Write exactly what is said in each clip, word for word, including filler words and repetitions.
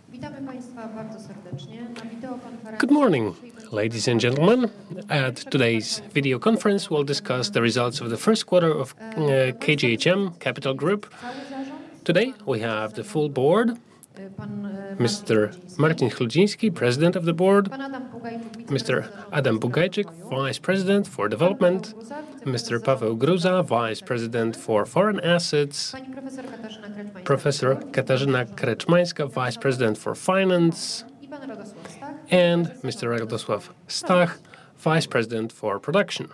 Good morning, ladies and gentlemen. At today's video conference, we'll discuss the results of the first quarter of uh, K G H M Capital Group. Today, we have the full board. Mister Marcin Chludziński, President of the Board, Mister Adam Bugajczyk, Vice President for Development, Mister Paweł Gruza, Vice President for Foreign Assets, Professor Katarzyna Kreczmańska, Vice President for Finance, and Mister Radosław Stach, Vice President for Production.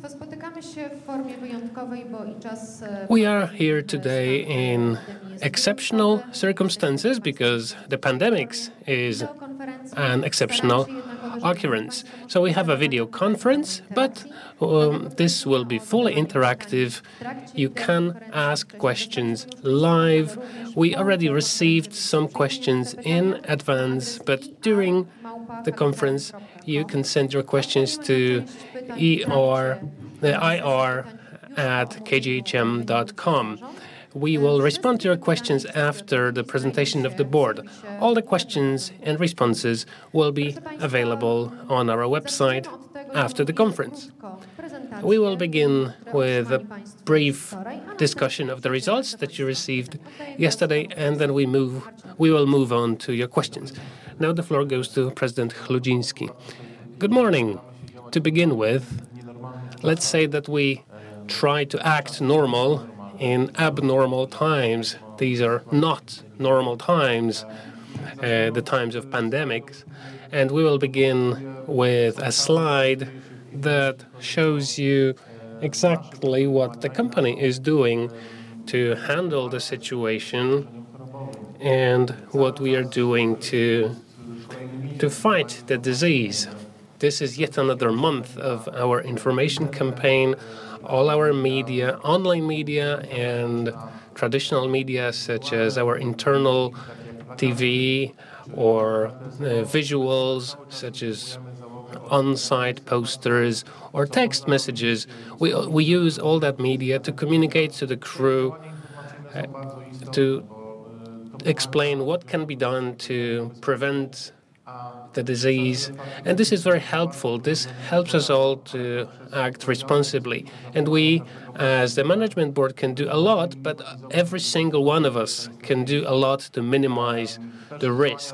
We are here today in exceptional circumstances because the pandemic is an exceptional occurrence. So we have a video conference, but um, this will be fully interactive. You can ask questions live. We already received some questions in advance, but during the conference, you can send your questions to E R, uh, I R at k g h m dot com. We will respond to your questions after the presentation of the board. All the questions and responses will be available on our website after the conference. We will begin with a brief discussion of the results that you received yesterday, and then we move. We will move on to your questions. Now the floor goes to President Chludziński. Good morning. To begin with, let's say that we try to act normal in abnormal times. These are not normal times, uh, the times of pandemics. And we will begin with a slide that shows you exactly what the company is doing to handle the situation and what we are doing to, to fight the disease. This is yet another month of our information campaign. All our media, online media and traditional media, such as our internal T V or uh, visuals, such as on-site posters or text messages, we, we use all that media to communicate to the crew, uh, to explain what can be done to prevent the disease, and this is very helpful. This helps us all to act responsibly. And we, as the management board, can do a lot, but every single one of us can do a lot to minimize the risk.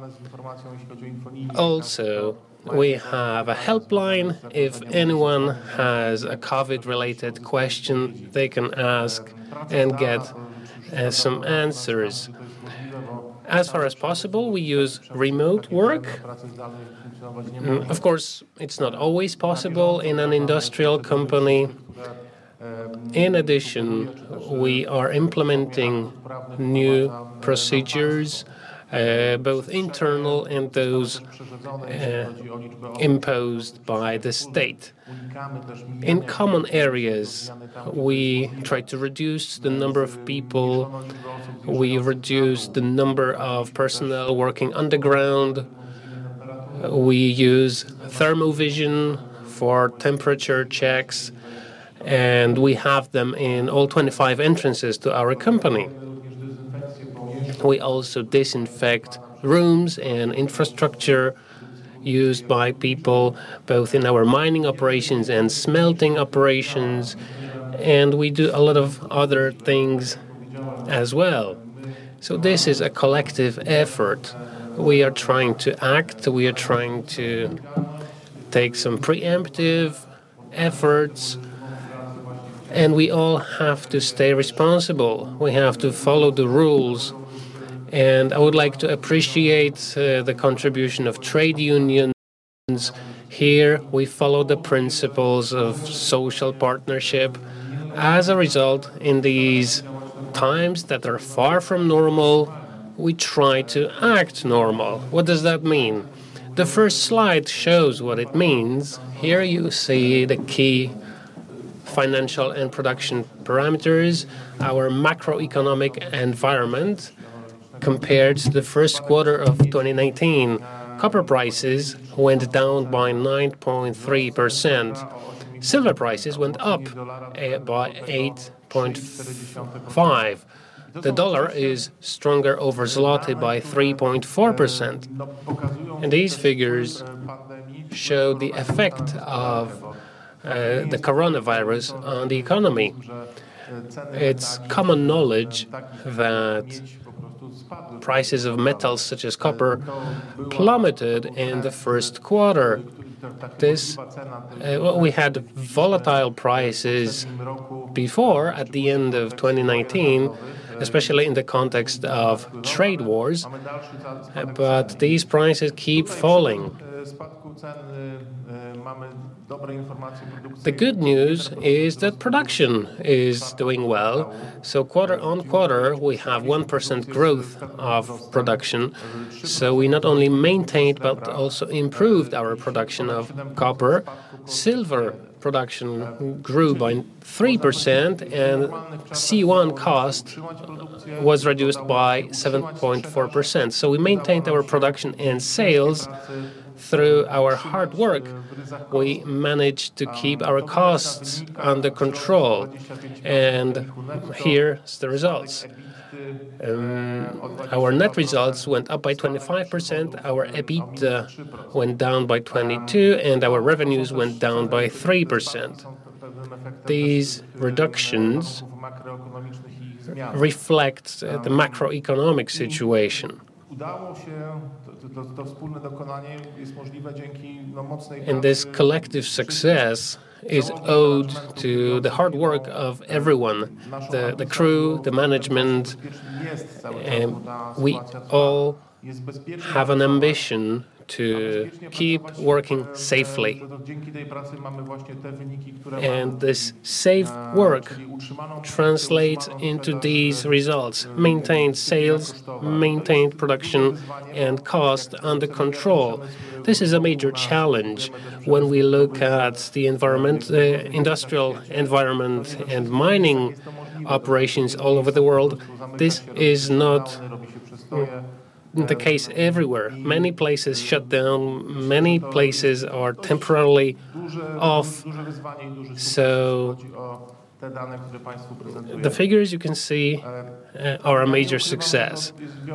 Also, we have a helpline. If anyone has a COVID-related question, they can ask and get uh, some answers. As far as possible, we use remote work. Of course, it's not always possible in an industrial company. In addition, we are implementing new procedures, uh, both internal and those uh, imposed by the state. In common areas, we try to reduce the number of people. We reduce the number of personnel working underground. We use thermovision for temperature checks, and we have them in all twenty-five entrances to our company. We also disinfect rooms and infrastructure used by people both in our mining operations and smelting operations, and we do a lot of other things as well. So this is a collective effort. We are trying to act, we are trying to take some preemptive efforts, and we all have to stay responsible. We have to follow the rules. And I would like to appreciate uh, the contribution of trade unions. Here we follow the principles of social partnership. As a result, in these times that are far from normal, we try to act normal. What does that mean? The first slide shows what it means. Here you see the key financial and production parameters, our macroeconomic environment, compared to the first quarter of twenty nineteen. Copper prices went down by nine point three percent. Silver prices went up uh, by eight point five. The dollar is stronger over zloty by three point four percent. And these figures show the effect of uh, the coronavirus on the economy. It's common knowledge that prices of metals such as copper plummeted in the first quarter. This, uh, well, we had volatile prices before at the end of twenty nineteen, especially in the context of trade wars, uh, but these prices keep falling. The good news is that production is doing well. So quarter on quarter, we have one percent growth of production. So we not only maintained, but also improved our production of copper. Silver production grew by three percent, and C one cost was reduced by seven point four percent. So we maintained our production and sales. Through our hard work, we managed to keep our costs under control. And here's the results. Um, our net results went up by twenty-five percent, our EBITDA went down by twenty-two percent, and our revenues went down by three percent. These reductions reflect uh, the macroeconomic situation. And this collective success is owed to the hard work of everyone, the, the crew, the management, and we all have an ambition to keep working safely. And this safe work translates into these results: maintained sales, maintained production, and cost under control. This is a major challenge when we look at the environment, uh, industrial environment and mining operations all over the world. This is not the case everywhere. Many places shut down, many places are temporarily off. So the figures you can see uh, are a major success.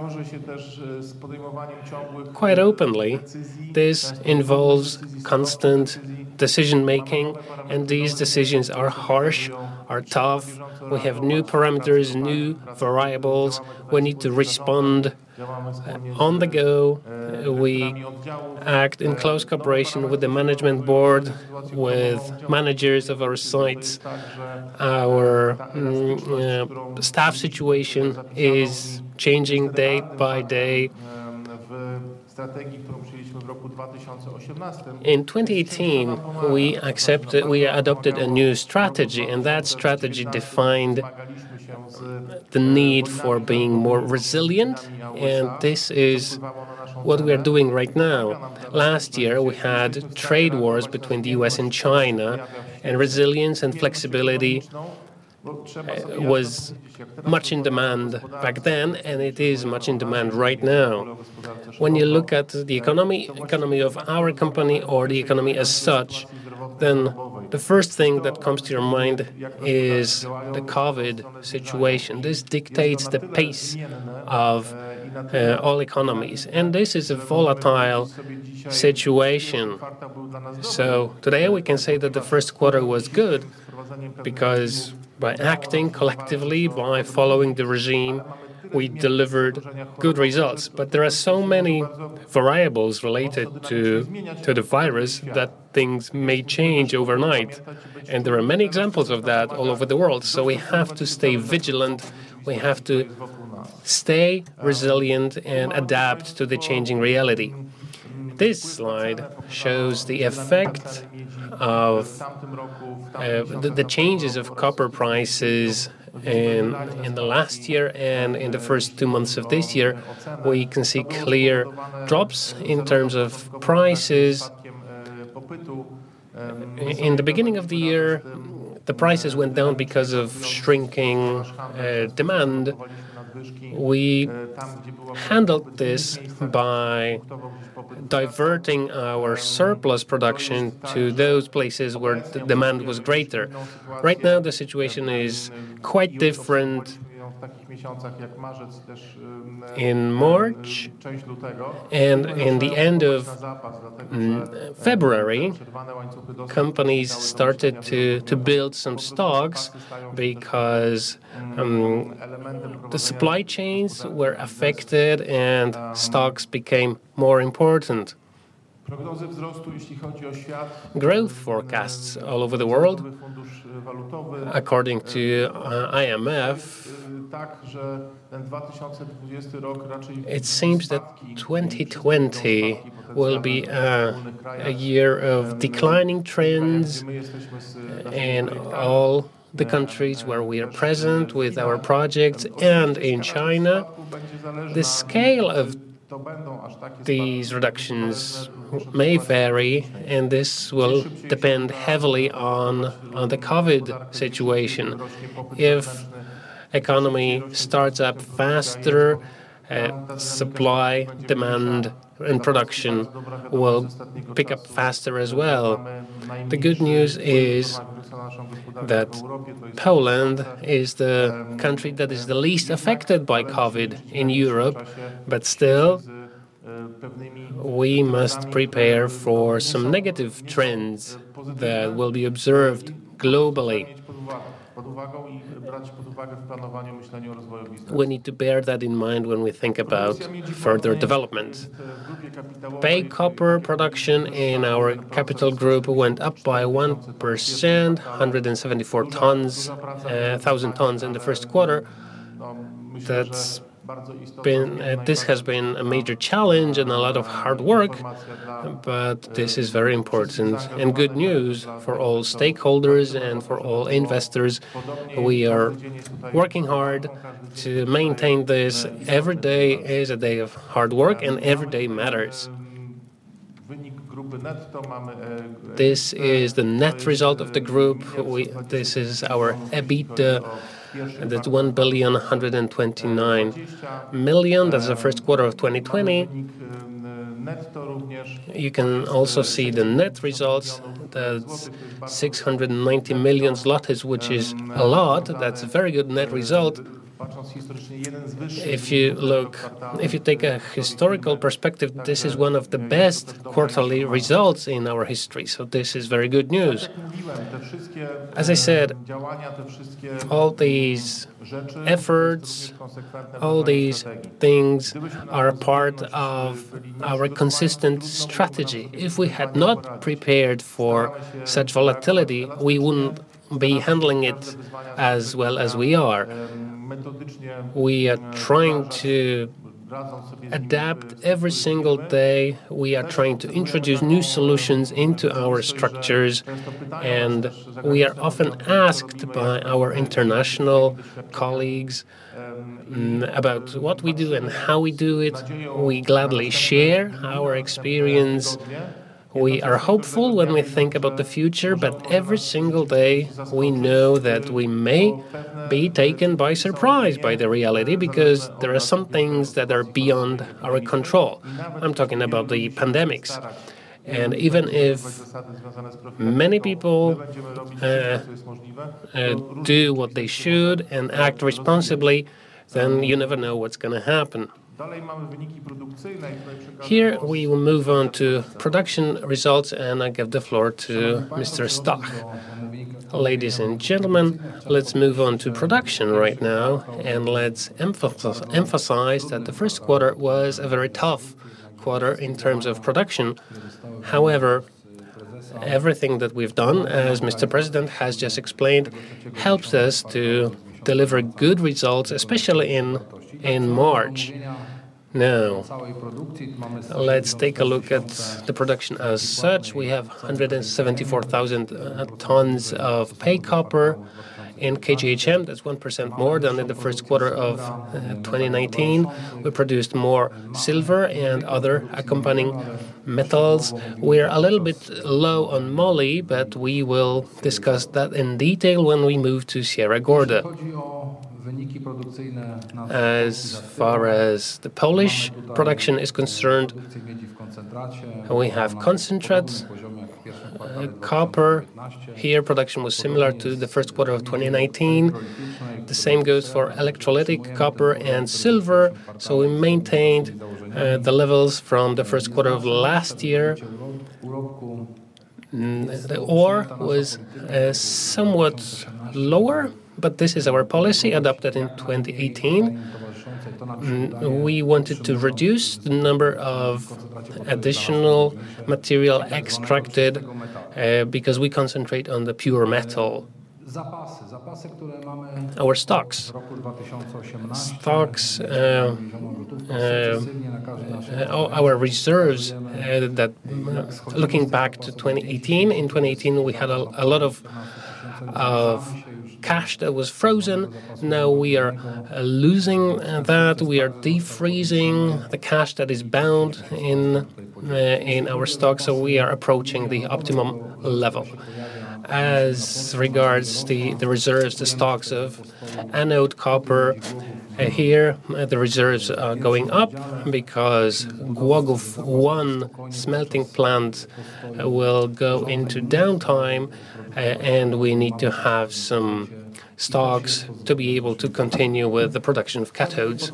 Quite openly, this involves constant decision-making, and these decisions are harsh, are tough. We have new parameters, new variables. We need to respond Uh, on the go. Uh, we act in close cooperation with the management board, with managers of our sites. Our mm, uh, staff situation is changing day by day. In twenty eighteen, we accepted, we adopted a new strategy, and that strategy defined the need for being more resilient, and this is what we are doing right now. Last year, we had trade wars between the U S and China, and resilience and flexibility was much in demand back then, and it is much in demand right now. When you look at the economy, economy of our company or the economy as such, then the first thing that comes to your mind is the COVID situation. This dictates the pace of uh, all economies, and this is a volatile situation. So today we can say that the first quarter was good because by acting collectively, by following the regime, we delivered good results. But there are so many variables related to, to the virus that things may change overnight. And there are many examples of that all over the world. So we have to stay vigilant. We have to stay resilient and adapt to the changing reality. This slide shows the effect of uh, the, the changes of copper prices in, in the last year and in the first two months of this year. We can see clear drops in terms of prices. In the beginning of the year, the prices went down because of shrinking uh, demand. We handled this by diverting our surplus production to those places where the demand was greater. Right now, the situation is quite different. in March and in the end of mm, February, companies started to, to build some stocks because um, the supply chains were affected and stocks became more important. Growth forecasts all over the world, according to uh, I M F, it seems that twenty twenty will be a, a year of declining trends in all the countries where we are present with our projects, and in China. The scale of these reductions may vary, and this will depend heavily on, on the COVID situation. If economy starts up faster, uh, supply, demand, and production will pick up faster as well. The good news is that Poland is the country that is the least affected by COVID in Europe, but still we must prepare for some negative trends that will be observed globally. We need to bear that in mind when we think about further development. Pay copper production in our capital group went up by one percent, one hundred seventy-four tons, uh, thousand tons in the first quarter. That's been, uh, this has been a major challenge and a lot of hard work, but this is very important and good news for all stakeholders and for all investors. We are working hard to maintain this. Every day is a day of hard work and every day matters. This is the net result of the group. We, this is our EBITDA. That's one billion one hundred twenty-nine million. That's the first quarter of twenty twenty. You can also see the net results. That's six hundred ninety million zlotys, which is a lot. That's a very good net result. If you look, if you take a historical perspective, this is one of the best quarterly results in our history. So this is very good news. As I said, all these efforts, all these things are part of our consistent strategy. If we had not prepared for such volatility, we wouldn't be handling it as well as we are. We are trying to adapt every single day. We are trying to introduce new solutions into our structures, and we are often asked by our international colleagues about what we do and how we do it. We gladly share our experience. We are hopeful when we think about the future, but every single day we know that we may be taken by surprise by the reality because there are some things that are beyond our control. I'm talking about the pandemics. And even if many people uh, uh, do what they should and act responsibly, then you never know what's going to happen. Here we will move on to production results, and I give the floor to Mister Stach. Ladies and gentlemen, let's move on to production right now, and let's emphasize, emphasize that the first quarter was a very tough quarter in terms of production. However, everything that we've done, as Mister President has just explained, helps us to deliver good results, especially in, in March. Now, let's take a look at the production as such. We have one hundred seventy-four thousand uh, tons of pay copper in K G H M. That's one percent more than in the first quarter of uh, twenty nineteen. We produced more silver and other accompanying metals. We're a little bit low on moly, but we will discuss that in detail when we move to Sierra Gorda. As far as the Polish production is concerned, we have concentrate, uh, copper. Here production was similar to the first quarter of twenty nineteen. The same goes for electrolytic copper and silver. So we maintained uh, the levels from the first quarter of last year. Mm, the ore was uh, somewhat lower, but this is our policy adopted in twenty eighteen. Mm, we wanted to reduce the number of additional material extracted uh, because we concentrate on the pure metal. Our stocks. Stocks, uh, uh, our reserves, uh, that uh, looking back to twenty eighteen, in twenty eighteen we had a, a lot of, of cash that was frozen. Now we are uh, losing that. We are defreezing the cash that is bound in, uh, in our stocks, so we are approaching the optimum level. As regards the, the reserves, the stocks of anode copper, uh, here uh, the reserves are going up because Głogów one smelting plant uh, will go into downtime, uh, and we need to have some stocks to be able to continue with the production of cathodes.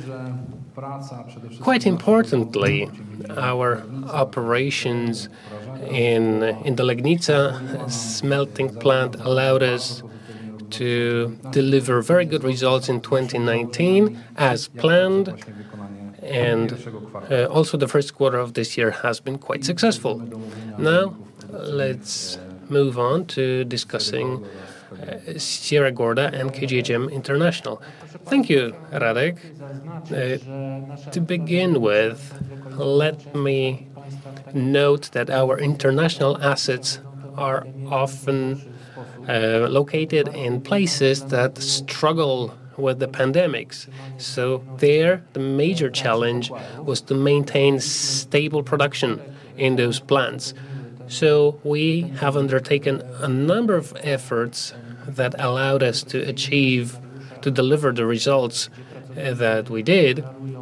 Quite importantly, our operations in, in the Legnica smelting plant allowed us to deliver very good results in twenty nineteen as planned, and uh, also the first quarter of this year has been quite successful. Now let's move on to discussing uh, Sierra Gorda and K G H M International. Thank you, Radek. Uh, to begin with, let me note that our international assets are often uh, located in places that struggle with the pandemics. So there, the major challenge was to maintain stable production in those plants. So we have undertaken a number of efforts that allowed us to achieve, to deliver the results uh, that we did.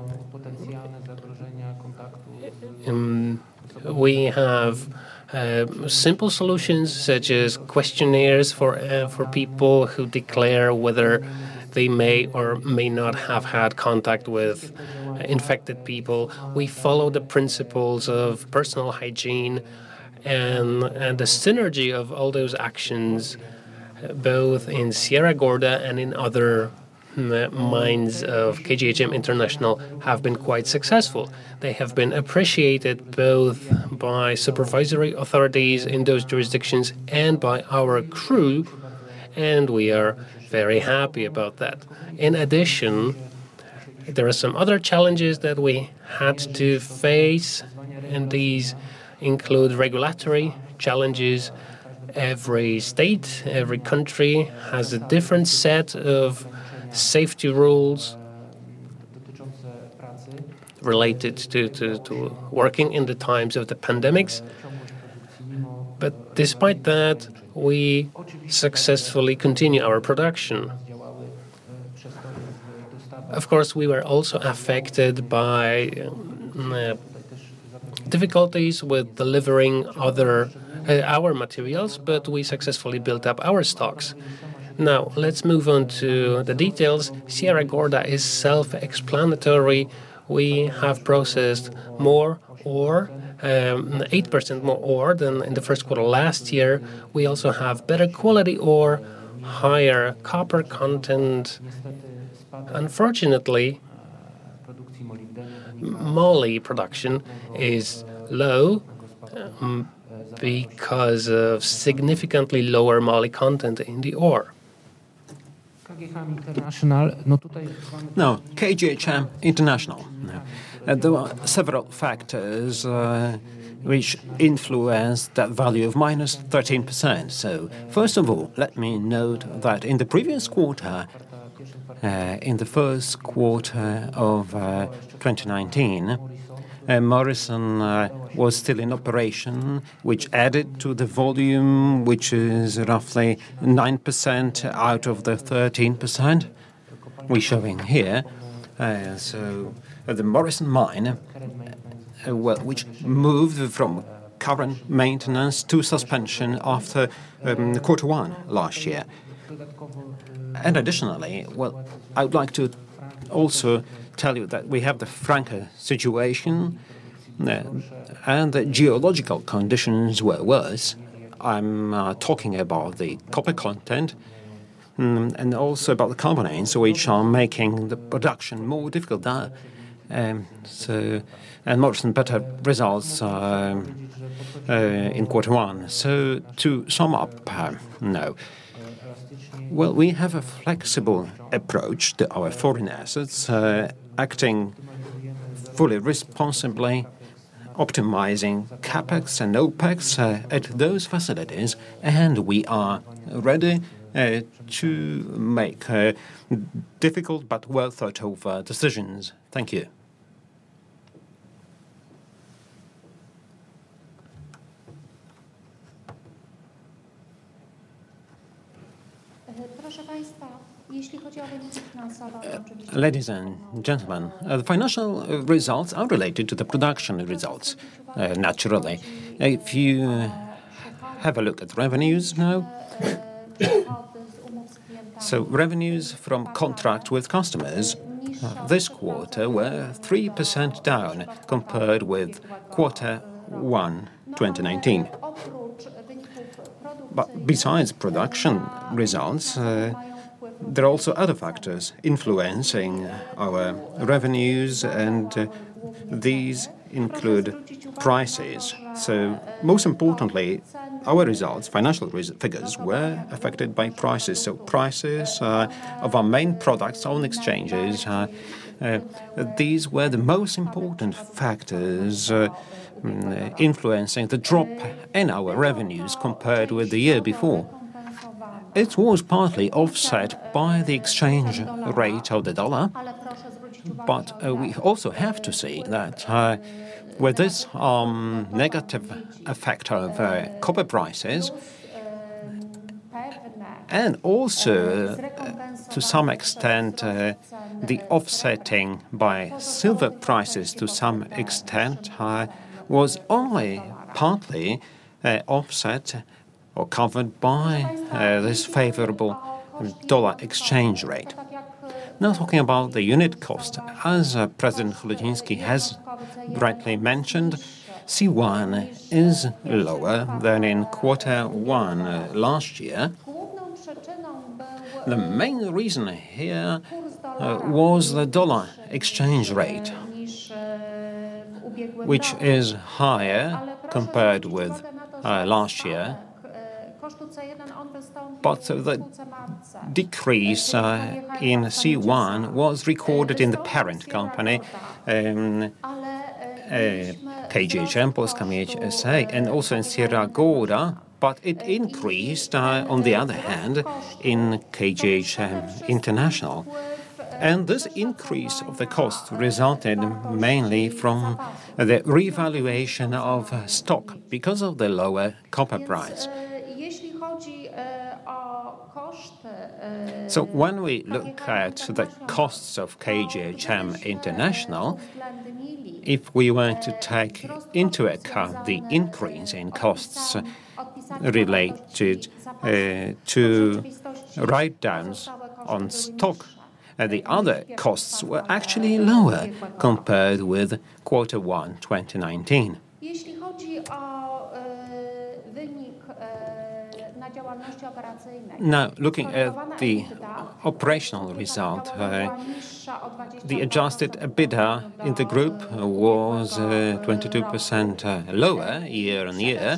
Um, we have uh, simple solutions such as questionnaires for uh, for people who declare whether they may or may not have had contact with uh, infected people. We follow the principles of personal hygiene, and, and the synergy of all those actions, uh, both in Sierra Gorda and in other mines of K G H M International, have been quite successful. They have been appreciated both by supervisory authorities in those jurisdictions and by our crew, and we are very happy about that. In addition, there are some other challenges that we had to face, and these include regulatory challenges. Every state, every country has a different set of safety rules related to, to, to working in the times of the pandemics. But despite that, we successfully continue our production. Of course, we were also affected by uh, difficulties with delivering other uh, our materials, but we successfully built up our stocks. Now, let's move on to the details. Sierra Gorda is self-explanatory. We have processed more ore, um, eight percent more ore than in the first quarter last year. We also have better quality ore, higher copper content. Unfortunately, moly production is low um, because of significantly lower moly content in the ore. No, K G H M International. No. Uh, there are several factors uh, which influence that value of minus thirteen percent. So, first of all, let me note that in the previous quarter, uh, in the first quarter of uh, twenty nineteen, Uh, Morrison uh, was still in operation, which added to the volume, which is roughly nine percent out of the thirteen percent we're showing here. Uh, so uh, the Morrison mine, uh, well, which moved from current maintenance to suspension after um, quarter one last year. And additionally, well, I would like to also tell you that we have the Franco situation, uh, and the geological conditions were worse. I'm uh, talking about the copper content, um, and also about the carbonates, which are making the production more difficult there. Um, so, and more and better results uh, uh, in quarter one. So, to sum up, uh, no. Well, we have a flexible approach to our foreign assets, uh, acting fully responsibly, optimizing CapEx and OpEx uh, at those facilities, and we are ready uh, to make uh, difficult but well thought over decisions. Thank you. Uh, ladies and gentlemen, uh, the financial uh, results are related to the production results, uh, naturally. If you have a look at revenues now, so revenues from contract with customers uh, this quarter were three percent down compared with quarter one twenty nineteen. But besides production results, uh, there are also other factors influencing our revenues, and uh, these include prices. So, most importantly, our results, financial res figures, were affected by prices. So, prices uh, of our main products on exchanges, uh, uh, these were the most important factors uh, influencing the drop in our revenues compared with the year before. It was partly offset by the exchange rate of the dollar, but uh, we also have to see that uh, with this um, negative effect of uh, copper prices, and also uh, to some extent uh, the offsetting by silver prices to some extent uh, was only partly uh, offset or covered by uh, this favorable dollar exchange rate. Now talking about the unit cost, as uh, President Chruściński has rightly mentioned, C one is lower than in quarter one uh, last year. The main reason here uh, was the dollar exchange rate, which is higher compared with uh, last year. But the decrease uh, in C one was recorded in the parent company, um, uh, K G H M, Polska Miedź S A, and also in Sierra Gorda, but it increased, uh, on the other hand, in K G H M International. And this increase of the cost resulted mainly from the revaluation of stock because of the lower copper price. So when we look at the costs of K G H M International, if we were to take into account the increase in costs related uh, to write-downs on stock, uh, the other costs were actually lower compared with quarter one twenty nineteen. Now, looking at the operational result, uh, the adjusted EBITDA in the group was uh, twenty-two percent uh, lower year on year.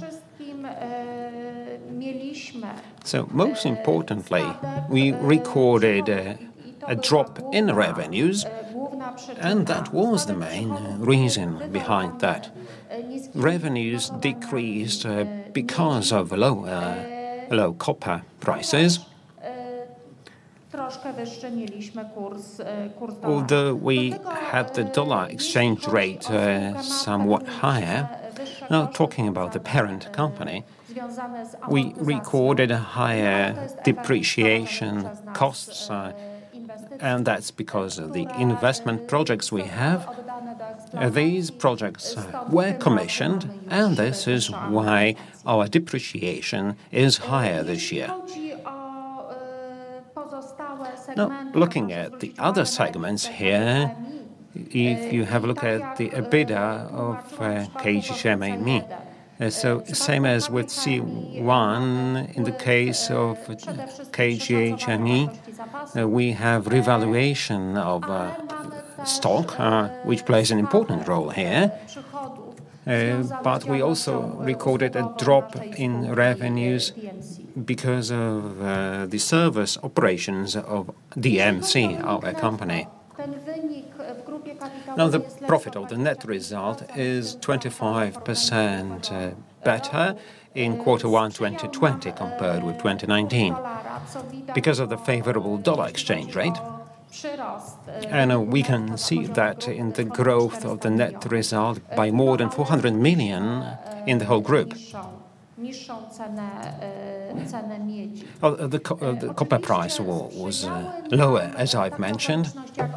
So, most importantly, we recorded uh, a drop in revenues, and that was the main reason behind that. Revenues decreased uh, because of low, uh, low copper prices. Although we had the dollar exchange rate uh, somewhat higher, now talking about the parent company, we recorded higher depreciation costs, uh, and that's because of the investment projects we have. Uh, these projects uh, were commissioned, and this is why our depreciation is higher this year. Now, looking at the other segments here, if you have a look at the EBITDA of uh, K G H M E, uh, so same as with C one, in the case of K G H M E, uh, we have revaluation of uh, stock, uh, which plays an important role here. Uh, but we also recorded a drop in revenues because of uh, the service operations of D M C, our company. Now, the profit of the net result is twenty-five percent uh, better in quarter one twenty twenty compared with twenty nineteen because of the favorable dollar exchange rate. And uh, we can see that in the growth of the net result by more than four hundred million in the whole group. Oh, the, co uh, the copper price was uh, lower, as I've mentioned.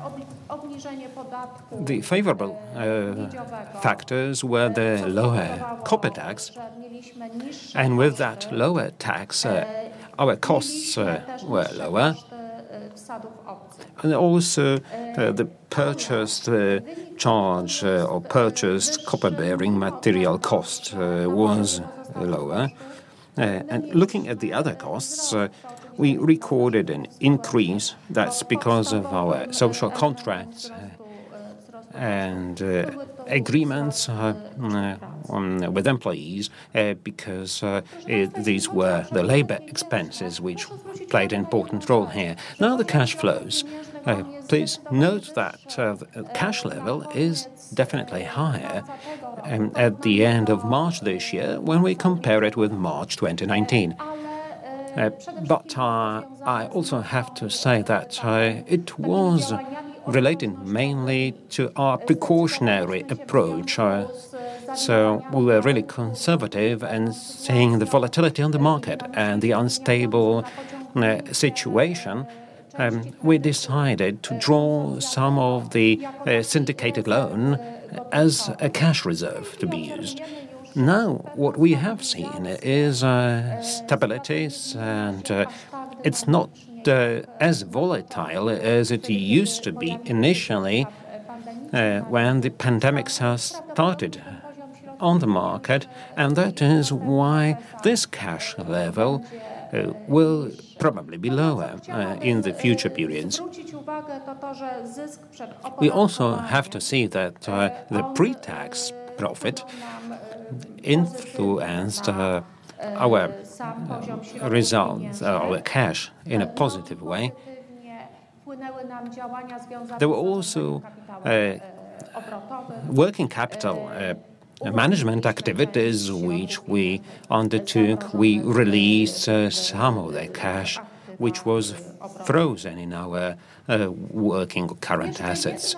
The favorable uh, factors were the lower copper tax, and with that lower tax, uh, our costs uh, were lower. And also, uh, the purchased uh, charge uh, or purchased copper-bearing material cost uh, was lower. Uh, and looking at the other costs, uh, we recorded an increase. That's because of our social contracts uh, and uh, agreements uh, uh, with employees, uh, because uh, it, these were the labor expenses which played an important role here. Now the cash flows. Uh, please note that uh, the cash level is definitely higher um, at the end of March this year when we compare it with March twenty nineteen. Uh, but uh, I also have to say that uh, it was related mainly to our precautionary approach. Uh, so we were really conservative and seeing the volatility on the market and the unstable uh, situation. Um, we decided to draw some of the uh, syndicated loan as a cash reserve to be used. Now, what we have seen is uh, stability, and uh, it's not uh, as volatile as it used to be initially uh, when the pandemic has started on the market, and that is why this cash level uh, will probably be lower uh, in the future periods. We also have to see that uh, the pre-tax profit influenced uh, our uh, results, uh, our cash, in a positive way. There were also uh, working capital uh, management activities which we undertook. We released uh, some of the cash which was frozen in our uh, working current assets.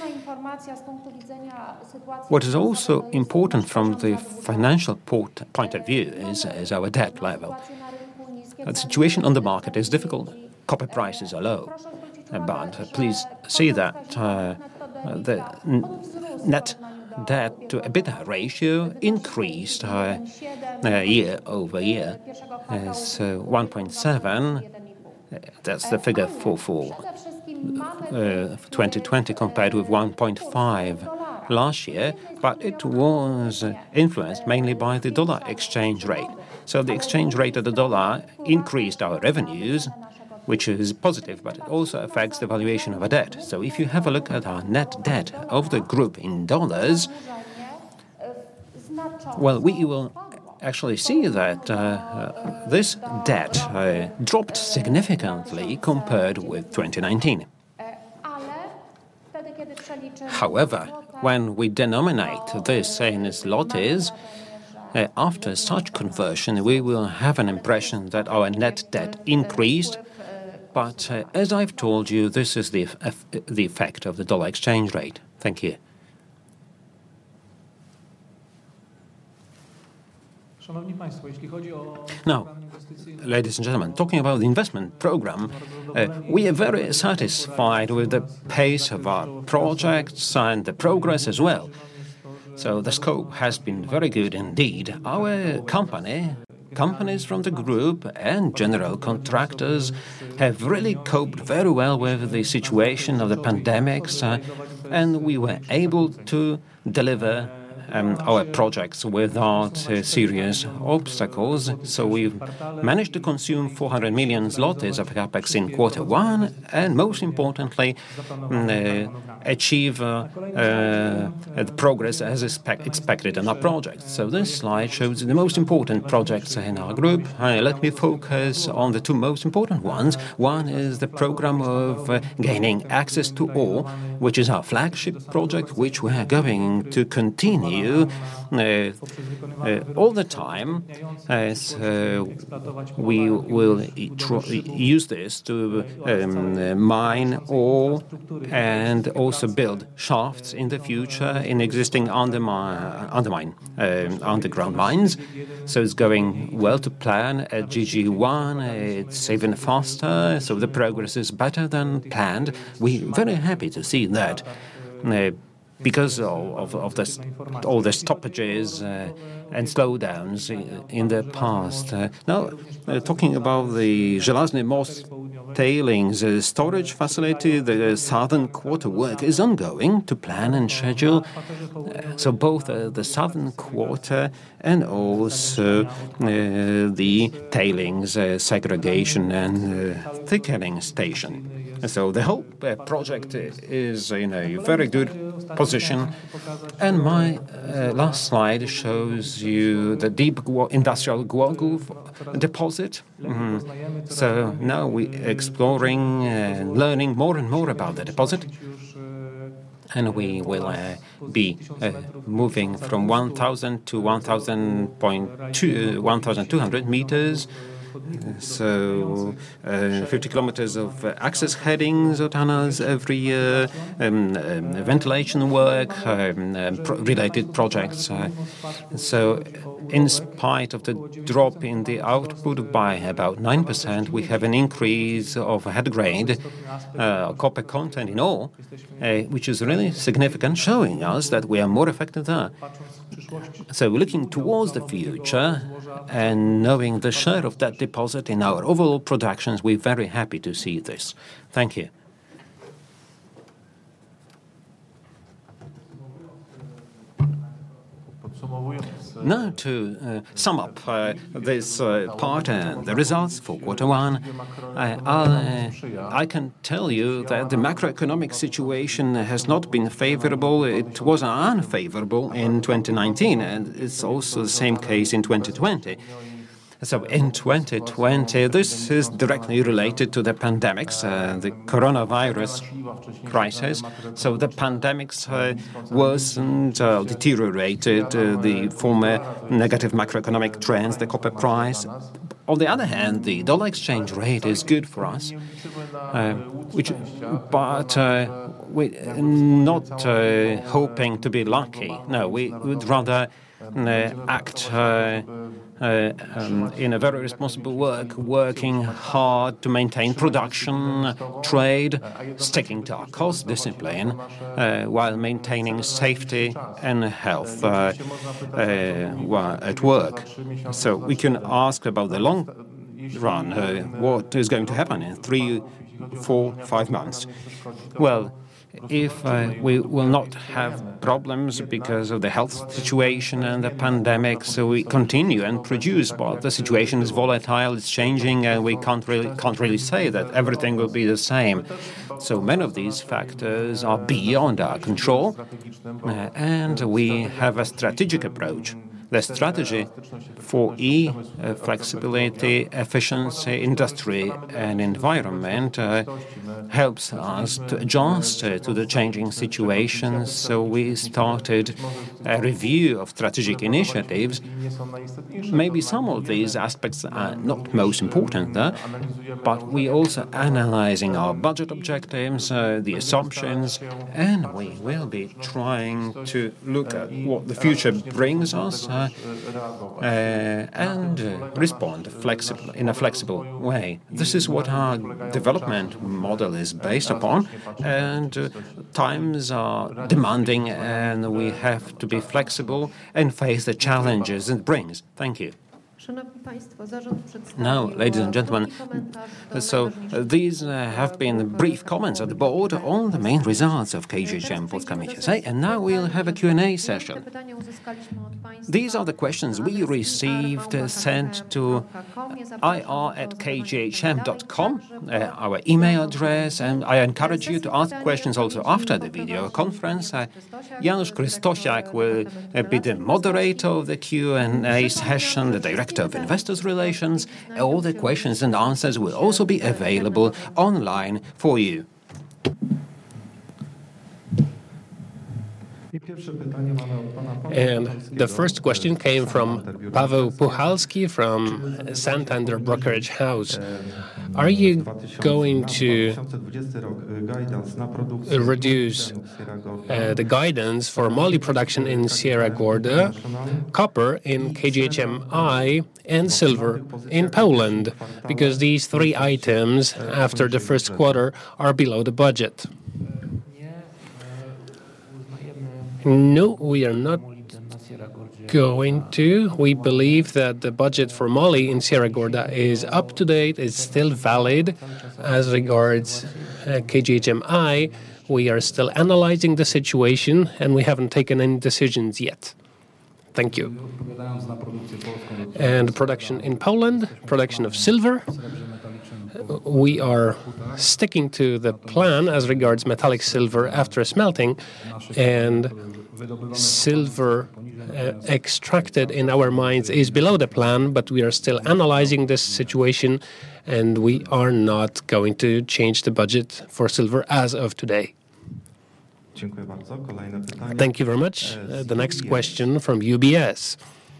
What is also important from the financial port point of view is, is our debt level. The situation on the market is difficult. Copper prices are low. But please see that uh, the net debt to EBITDA ratio increased uh, uh, year over year. Uh, so one point seven, uh, that's the figure for, for uh, twenty twenty compared with one point five last year, but it was uh, influenced mainly by the dollar exchange rate. So the exchange rate of the dollar increased our revenues, which is positive, but it also affects the valuation of our debt. So if you have a look at our net debt of the group in dollars, well, we will actually see that uh, uh, this debt uh, dropped significantly compared with twenty nineteen. However, when we denominate this in zlotys, uh, after such conversion, we will have an impression that our net debt increased. But uh, as I've told you, this is the, uh, the effect of the dollar exchange rate. Thank you. Now, ladies and gentlemen, talking about the investment program, uh, we are very satisfied with the pace of our projects and the progress as well. So the scope has been very good indeed. Our company companies from the group and general contractors have really coped very well with the situation of the pandemics, uh, and we were able to deliver Um, our projects without uh, serious obstacles. So we've managed to consume four hundred million zlotys of capex in quarter one, and most importantly, uh, achieve uh, uh, the progress as expect expected in our projects. So this slide shows the most important projects in our group. Uh, let me focus on the two most important ones. One is the program of uh, gaining access to ore, which is our flagship project, which we are going to continue Uh, uh, all the time, as uh, we will use this to um, mine ore and also build shafts in the future in existing undermine, undermine uh, underground mines. So it's going well to plan at G G one. It's even faster, so the progress is better than planned. We're very happy to see that. Uh, Because of, of, of this, all the stoppages uh, and slowdowns in, in the past. Uh, now, uh, talking about the Żelazny Most tailings uh, storage facility, the southern quarter work is ongoing to plan and schedule. Uh, so both uh, the southern quarter and also uh, the tailings uh, segregation and uh, thickening station. So the whole uh, project is in a very good position. And my uh, last slide shows you the deep industrial Głogów deposit. Mm-hmm. So now we're exploring and learning more and more about the deposit. And we will uh, be uh, moving from one thousand to one thousand two hundred meters. So uh, fifty kilometers of uh, access headings or tunnels every year, um, um, ventilation work, um, um, pro related projects. Uh, so in spite of the drop in the output by about nine percent, we have an increase of head grade, uh, copper content in ore, uh, which is really significant, showing us that we are more effective there. So looking towards the future and knowing the share of that deposit in our overall productions, we're very happy to see this. Thank you. Now to uh, sum up uh, this uh, part and the results for quarter one, I, uh, I can tell you that the macroeconomic situation has not been favorable. It was unfavorable in twenty nineteen, and it's also the same case in twenty twenty. So in twenty twenty, this is directly related to the pandemics, uh, the coronavirus crisis. So the pandemics uh, worsened, uh, deteriorated uh, the former negative macroeconomic trends, the copper price. On the other hand, the dollar exchange rate is good for us, uh, which, but uh, we're not uh, hoping to be lucky. No, we would rather uh, act uh, Uh, um, in a very responsible work, working hard to maintain production, trade, sticking to our cost discipline, uh, while maintaining safety and health uh, uh, at work. So we can ask about the long run, uh, what is going to happen in three, four, five months. Well, if uh, we will not have problems because of the health situation and the pandemic, so we continue and produce, but the situation is volatile, it's changing, and we can't really, can't really say that everything will be the same. So many of these factors are beyond our control, uh, and we have a strategic approach. The strategy for E, uh, flexibility, efficiency, industry, and environment uh, helps us to adjust uh, to the changing situations. So we started a review of strategic initiatives. Maybe some of these aspects are not most important there, but we also analyzing our budget objectives, uh, the assumptions, and we will be trying to look at what the future brings us. Uh, Uh, and uh, respond flexible, in a flexible way. This is what our development model is based upon, and uh, times are demanding, and we have to be flexible and face the challenges it brings. Thank you. Now, ladies and gentlemen, so uh, these uh, have been brief comments of the board on the main results of K G H M Polska-Miedź S A, and now we'll have a Q and A session. These are the questions we received uh, sent to I R at k g h m dot com, uh, our email address, and I encourage you to ask questions also after the video conference. Uh, Janusz Krystosiak will uh, be the moderator of the Q and A session, the Director of Investors Relations. All the questions and answers will also be available online for you. And the first question came from Paweł Puchalski from Santander Brokerage House. Are you going to reduce uh, the guidance for moly production in Sierra Gorda, copper in K G H M I, and silver in Poland? Because these three items after the first quarter are below the budget. No, we are not going to. We believe that the budget for moly in Sierra Gorda is up to date, is still valid. As regards uh, K G H M I, we are still analyzing the situation and we haven't taken any decisions yet. Thank you. And production in Poland, production of silver. We are sticking to the plan as regards metallic silver after smelting, and silver uh, extracted in our mines is below the plan, but we are still analyzing this situation, and we are not going to change the budget for silver as of today. Thank you very much. Uh, the next question from U B S.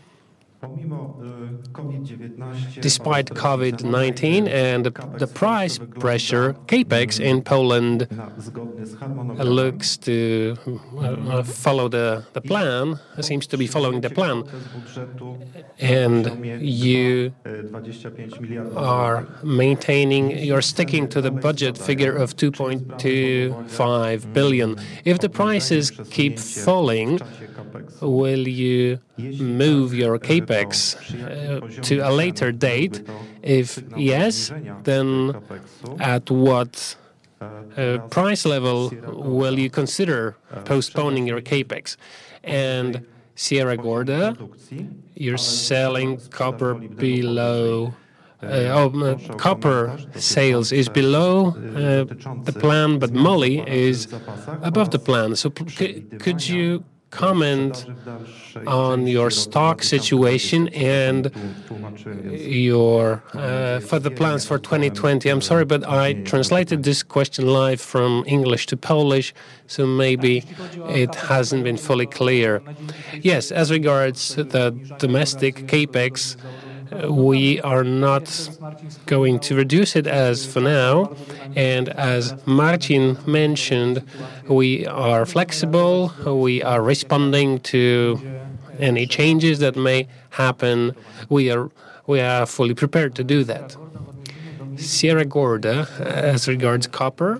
Despite COVID nineteen and the price pressure, CAPEX in Poland looks to uh, follow the, the plan, seems to be following the plan. And you are maintaining, you're sticking to the budget figure of two point two five billion. If the prices keep falling, will you move your CAPEX uh, to a later date? If yes, then at what uh, price level will you consider postponing your CAPEX? And Sierra Gorda, you're selling copper below Uh, oh, uh, copper sales is below uh, the plan, but moly is above the plan. So could you comment on your stock situation and your uh, further plans for twenty twenty? I'm sorry, but I translated this question live from English to Polish, so maybe it hasn't been fully clear. Yes, as regards the domestic CAPEX, we are not going to reduce it as for now, and as Marcin mentioned, we are flexible, we are responding to any changes that may happen. We are we are fully prepared to do that. Sierra Gorda, as regards copper,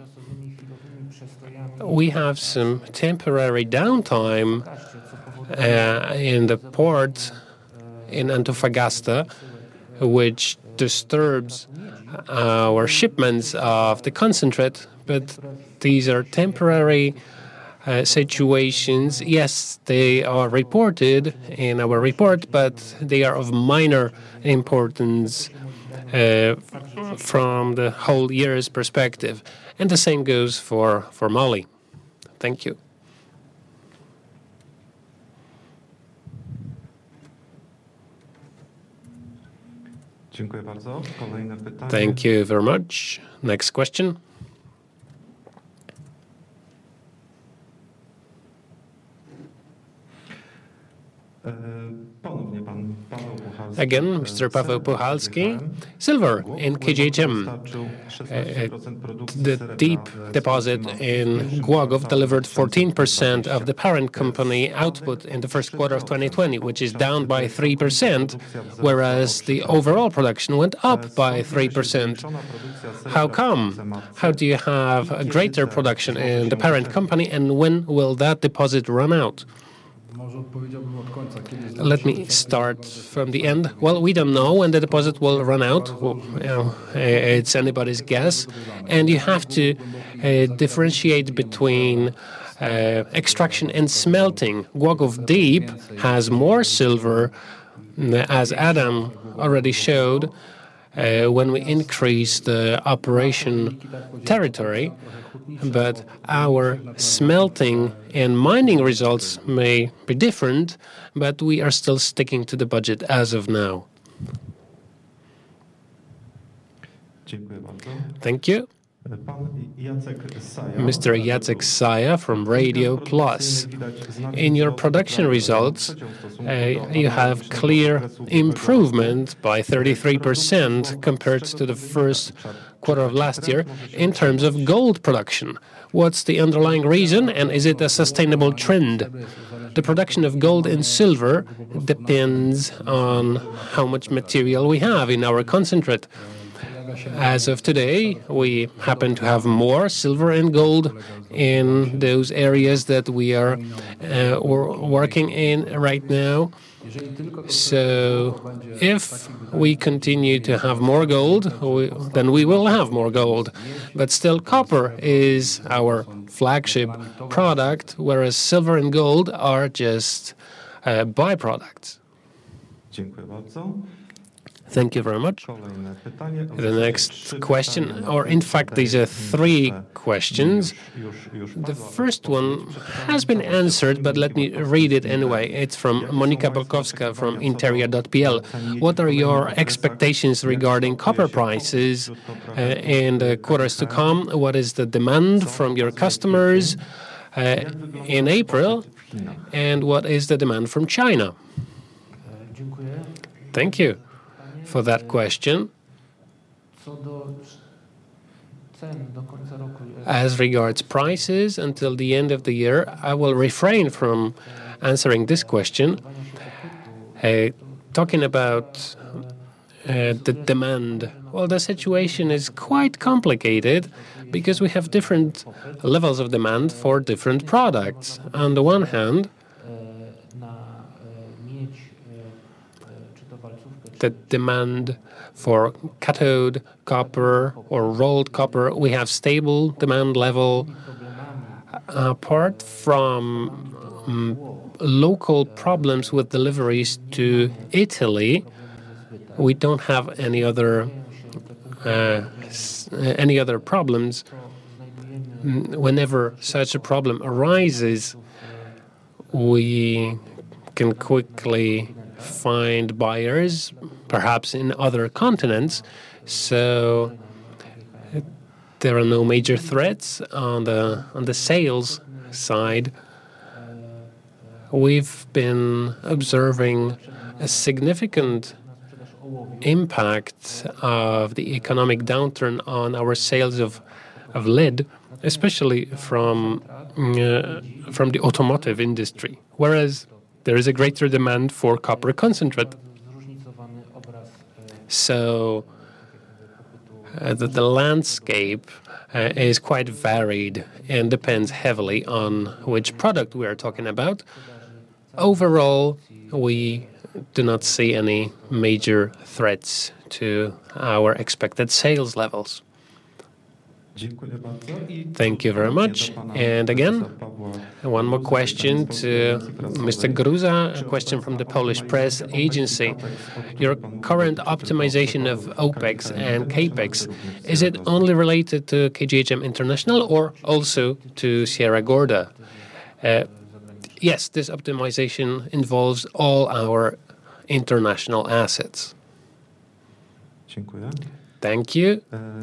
we have some temporary downtime uh, in the port in Antofagasta, which disturbs our shipments of the concentrate, but these are temporary uh, situations. Yes, they are reported in our report, but they are of minor importance uh, from the whole year's perspective. And the same goes for, for moly. Thank you. Thank you very much. Next question. Again, Mister Paweł Puchalski. Silver in K G H M. Uh, the deep deposit in Głogów delivered fourteen percent of the parent company output in the first quarter of twenty twenty, which is down by three percent, whereas the overall production went up by three percent. How come? How do you have a greater production in the parent company, and when will that deposit run out? Let me start from the end. Well, we don't know when the deposit will run out. Well, you know, it's anybody's guess. And you have to uh, differentiate between uh, extraction and smelting. Głogów Deep has more silver, as Adam already showed, uh, when we increase the operation territory. But our smelting and mining results may be different, but we are still sticking to the budget as of now. Thank you. Mister Jacek Saja from Radio Plus. In your production results, uh, you have clear improvement by thirty-three percent compared to the first quarter of last year in terms of gold production. What's the underlying reason, and is it a sustainable trend? The production of gold and silver depends on how much material we have in our concentrate. As of today, we happen to have more silver and gold in those areas that we are uh, working in right now. So if we continue to have more gold, we, then we will have more gold. But still, copper is our flagship product, whereas silver and gold are just uh, byproducts. Thank you very much. The next question, or in fact, these are three questions. The first one has been answered, but let me read it anyway. It's from Monika Bolkowska from Interia dot p l. What are your expectations regarding copper prices uh, in the quarters to come? What is the demand from your customers uh, in April? And what is the demand from China? Thank you for that question. As regards prices until the end of the year, I will refrain from answering this question. Uh, talking about uh, the demand, well, the situation is quite complicated because we have different levels of demand for different products. On the one hand, the demand for cathode copper or rolled copper, we have stable demand level. Apart from um, local problems with deliveries to Italy, we don't have any other uh, any other problems. Whenever such a problem arises, we can quickly find buyers, perhaps in other continents, so there are no major threats on the on the sales side. We've been observing a significant impact of the economic downturn on our sales of of lead, especially from uh, from the automotive industry, whereas there is a greater demand for copper concentrate. So uh, the, the landscape uh, is quite varied and depends heavily on which product we are talking about. Overall, we do not see any major threats to our expected sales levels. Thank you very much. And again, one more question to Mister Gruza, a question from the Polish Press Agency. Your current optimization of OPEX and CAPEX, is it only related to K G H M International or also to Sierra Gorda? Uh, yes, this optimization involves all our international assets. Thank you.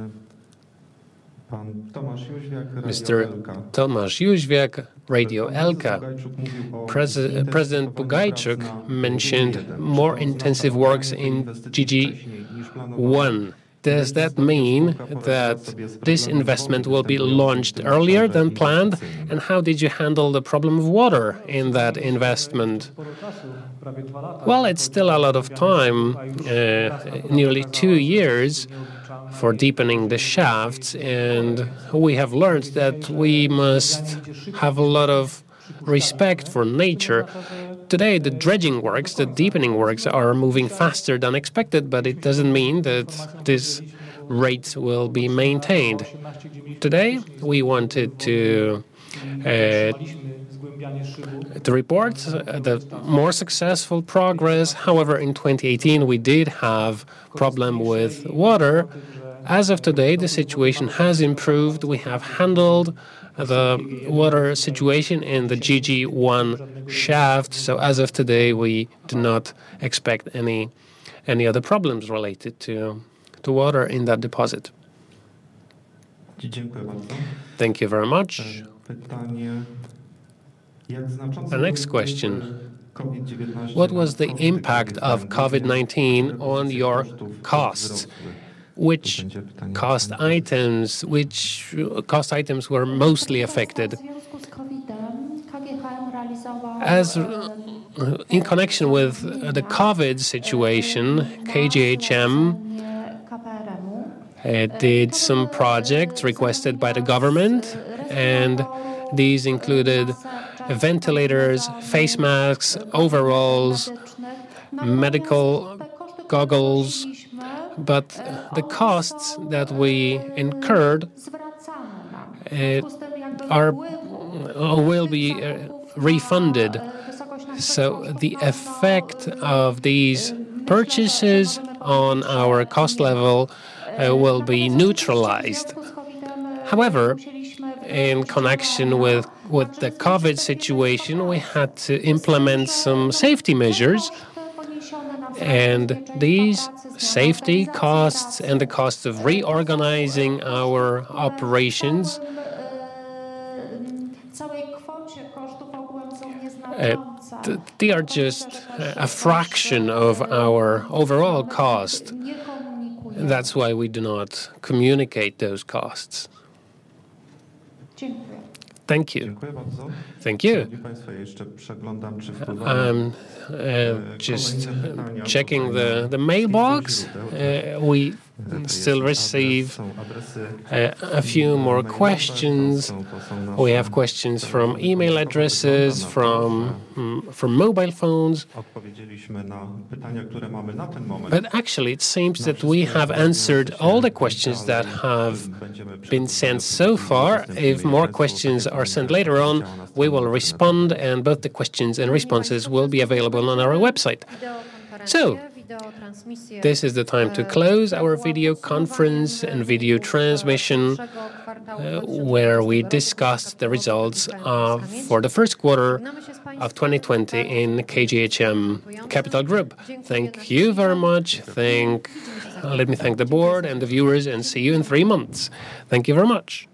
Mister Tomasz Jóźwiak, Radio Elka. Pres President Bugajczuk mentioned more intensive works in G G one. Does that mean that this investment will be launched earlier than planned? And how did you handle the problem of water in that investment? Well, it's still a lot of time, uh, nearly two years, for deepening the shafts, and we have learned that we must have a lot of respect for nature. Today, the dredging works, the deepening works are moving faster than expected, but it doesn't mean that these rates will be maintained. Today, we wanted to uh, to report the more successful progress. However, in twenty eighteen, we did have problem with water. As of today, the situation has improved. We have handled the water situation in the G G one shaft. So as of today, we do not expect any any other problems related to, to water in that deposit. Thank you very much. The next question. What was the impact of COVID nineteen on your costs? Which cost items, which cost items were mostly affected? As in connection with the COVID situation, K G H M uh, did some projects requested by the government, and these included ventilators, face masks, overalls, medical goggles, but the costs that we incurred uh, are will be uh, refunded. So the effect of these purchases on our cost level uh, will be neutralized. However, in connection with, with the COVID situation, we had to implement some safety measures, and these safety costs and the cost of reorganizing our operations uh, th- they are just a fraction of our overall cost. That's why we do not communicate those costs. Thank you. Thank you. I'm uh, just checking the, the mailbox. Uh, we still receive uh, a few more questions. We have questions from email addresses, from, um, from mobile phones. But actually, it seems that we have answered all the questions that have been sent so far. If more questions are sent later on, we will respond, and both the questions and responses will be available on our website. So, this is the time to close our video conference and video transmission uh, where we discussed the results of, for the first quarter of twenty twenty in K G H M Capital Group. Thank you very much. Thank, let me thank the board and the viewers, and see you in three months. Thank you very much.